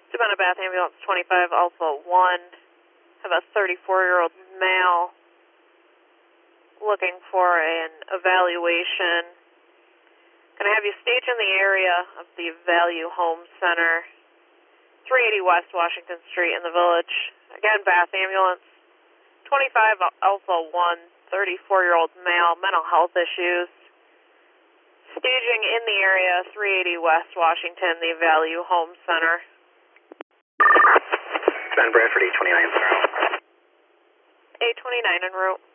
Savannah Bath Ambulance 25 Alpha 1. Have a 34-year-old male looking for an evaluation. Can I have you stage in the area of the Value Home Center, 380 West Washington Street in the Village. Again, Bath Ambulance 25 Alpha 1, 34-year-old male, mental health issues. Staging in the area, 380 West Washington, the Value Home Center. Ben Bradford, 829 en route. 829 en route.